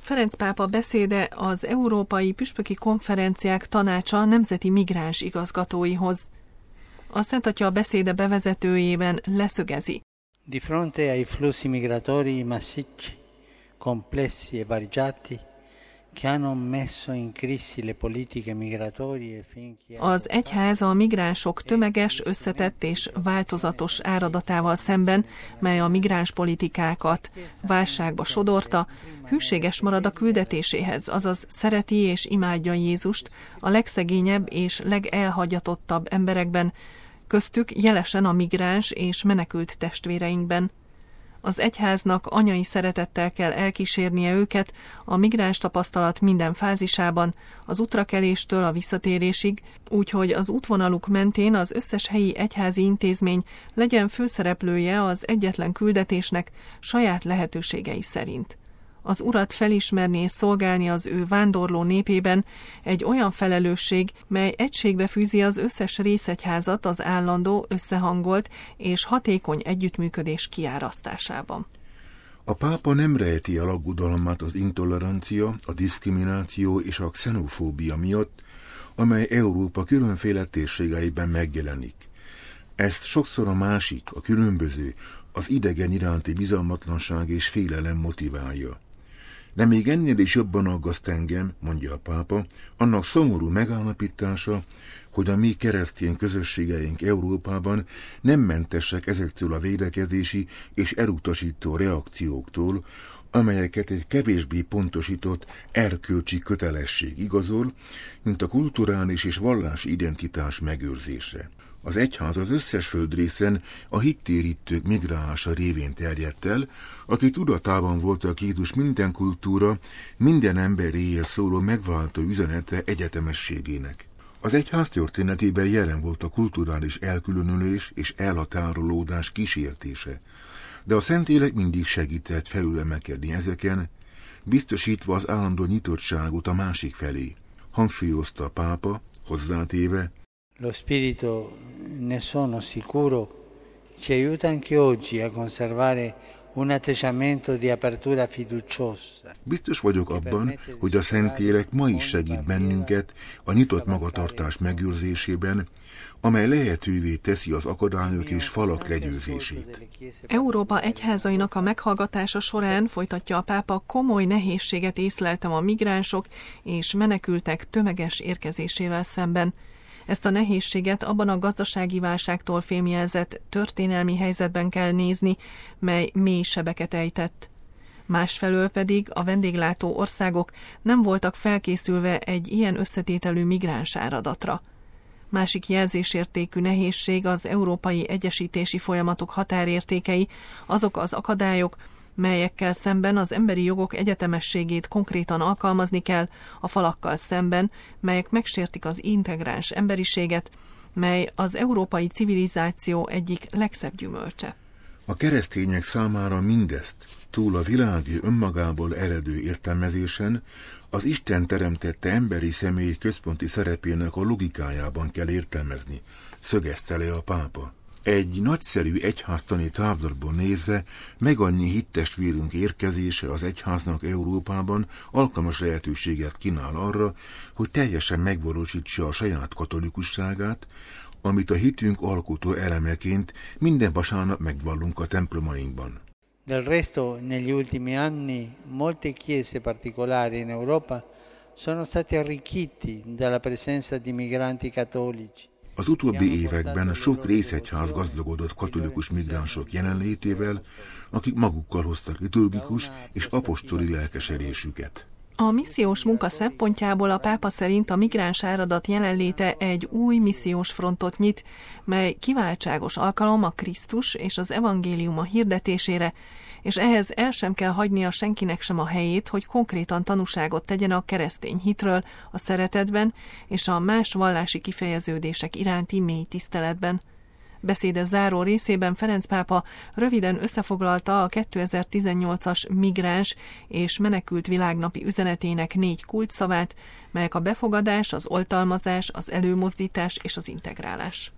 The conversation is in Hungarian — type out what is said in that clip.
Ferenc pápa beszéde az Európai Püspöki Konferenciák Tanácsa nemzeti migráns igazgatóihoz. A Szent Atya a beszéde bevezetőjében leszögezi. Di fronte ai flussi migratori massicci, complessi e variegati, che hanno messo in crisi le politiche migratorie finché... Az egyház a migránsok tömeges, összetett és változatos áradatával szemben, mely a migráns politikákat válságba sodorta, hűséges marad a küldetéséhez, azaz szereti és imádja Jézust a legszegényebb és legelhagyatottabb emberekben, köztük jelesen a migráns és menekült testvéreinkben. Az egyháznak anyai szeretettel kell elkísérnie őket a migráns tapasztalat minden fázisában, az útrakeléstől a visszatérésig, úgyhogy az útvonaluk mentén az összes helyi egyházi intézmény legyen főszereplője az egyetlen küldetésnek saját lehetőségei szerint. Az Urat felismerni és szolgálni az ő vándorló népében egy olyan felelősség, mely egységbe fűzi az összes részegyházat az állandó, összehangolt és hatékony együttműködés kiárasztásában. A pápa nem rejti el aggodalmát az intolerancia, a diszkrimináció és a xenofóbia miatt, amely Európa különféle térségeiben megjelenik. Ezt sokszor a másik, a különböző, az idegen iránti bizalmatlanság és félelem motiválja. De még ennél is jobban aggaszt engem, mondja a pápa, annak szomorú megállapítása, hogy a mi keresztény közösségeink Európában nem mentesek ezektől a védekezési és elutasító reakcióktól, amelyeket egy kevésbé pontosított erkölcsi kötelesség igazol, mint a kulturális és vallási identitás megőrzése. Az egyház az összes földrészen a hittérítők migrálása révén terjedt el, aki tudatában voltak Jézus minden kultúra, minden emberéhez szóló megváltó üzenete egyetemességének. Az egyház történetében jelen volt a kulturális elkülönülés és elhatárolódás kísértése, de a Szentlélek mindig segített felülemelkedni ezeken, biztosítva az állandó nyitottságot a másik felé, hangsúlyozta a pápa, hozzátéve: Lo spirito, ne sono sicuro, ci aiuta anche oggi a conservare un atteggiamento di apertura fiduciosa. Biztos vagyok abban, hogy a Szentlélek ma is segít bennünket a nyitott magatartás megőrzésében, amely lehetővé teszi az akadályok és falak legyőzését. Európa egyházainak a meghallgatása során, folytatja a pápa, komoly nehézséget észleltem a migránsok és menekültek tömeges érkezésével szemben. Ezt a nehézséget abban a gazdasági válságtól fémjelzett történelmi helyzetben kell nézni, mely mély sebeket ejtett. Másfelől pedig a vendéglátó országok nem voltak felkészülve egy ilyen összetételű migráns áradatra. Másik jelzésértékű nehézség az európai egyesítési folyamatok határértékei, azok az akadályok, melyekkel szemben az emberi jogok egyetemességét konkrétan alkalmazni kell, a falakkal szemben, melyek megsértik az integráns emberiséget, mely az európai civilizáció egyik legszebb gyümölcse. A keresztények számára mindezt túl a világi önmagából eredő értelmezésen az Isten teremtette emberi személy központi szerepének a logikájában kell értelmezni, szögezte le a pápa. Egy nagyszerű egyháztani távlatból nézve meg annyi hittestvérünk érkezése az egyháznak Európában alkalmas lehetőséget kínál arra, hogy teljesen megvalósítsa a saját katolikusságát, amit a hitünk alkotó elemeként minden vasárnap megvallunk a templomainkban. Del resto, negli ultimi anni, molte chiese particolari in Europa sono stati arricchiti dalla presenza di migranti cattolici. Az utóbbi években sok részegyház gazdagodott katolikus migránsok jelenlétével, akik magukkal hoztak liturgikus és apostoli lelkesedésüket. A missziós munka szempontjából a pápa szerint a migráns áradat jelenléte egy új missziós frontot nyit, mely kiváltságos alkalom a Krisztus és az evangéliuma hirdetésére, és ehhez el sem kell hagynia senkinek sem a helyét, hogy konkrétan tanúságot tegyen a keresztény hitről, a szeretetben és a más vallási kifejeződések iránti mély tiszteletben. Beszéde záró részében Ferenc pápa röviden összefoglalta a 2018-as migráns és menekült világnapi üzenetének 4 kulcsszavát, melyek a befogadás, az oltalmazás, az előmozdítás és az integrálás.